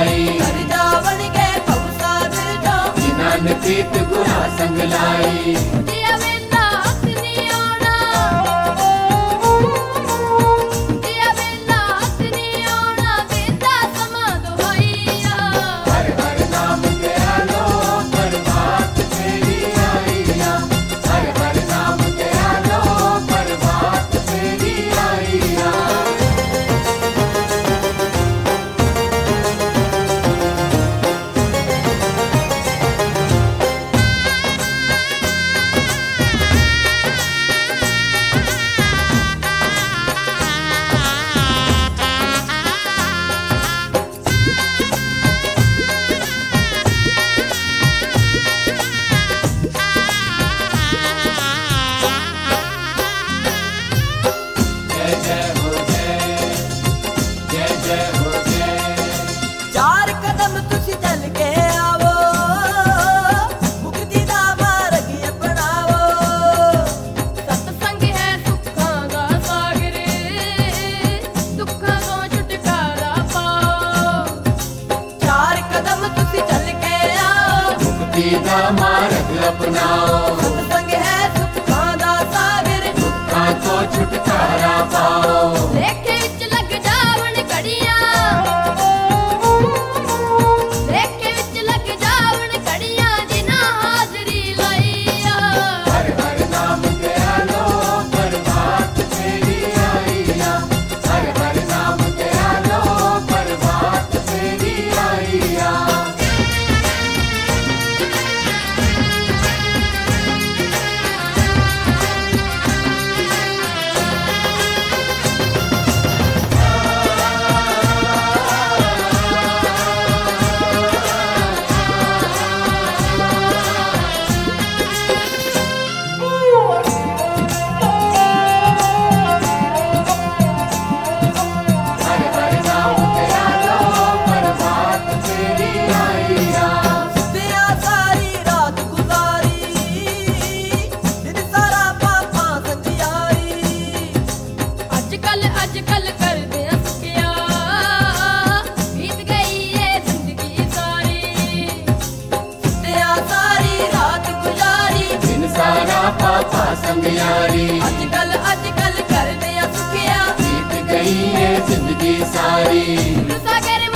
लाई। कर जावन के भवसागर जो जिन्हां ने प्रीत गुरा संग लाई। जिया वेला हथ नहीं आउणा, जिया वेला हथ नहीं आउणा, देता समा दुहाइया। हर हर नाम तेरा लो प्रभात फेरी आईया। हर हर नाम तेरा लो प्रभात फेरी आईया। जय जय हो जय, जय जय हो जय। चार कदम तुसी चल के आवो, मुक्ति दा मार्ग अपनावो। सत्संग है सुखां दा सागर, दुखां तो छुटकारा पाओ। चार कदम तुसी चल के आओ, मुक्ति दा मार्ग अपनाओ। सत्संग है सुखां दा सागर, दुखां तो छुटकारा पाओ। लेखे विच लग जावन घड़ियां, लेखे विच लग जावन घड़ियां, जिन्हां हाज़री लाईया। हर हर नाम तेरा लो प्रभात फेरी आईया। हर हर नाम तेरा लो प्रभात फेरी आईया। हर हर नाम तेरा लो प्रभात फेरी आईया। दिया सारी रात गुजारी, दिन सारा पापा संजियारी। अजकल करदे सुखिया, बीत गई है जिंदगी सारी। दिया सारी रात गुजारी, दिन सारा पापा संग यारी। अजकल करदे सुखिया, बीत गई है जिंदगी सारी। सागर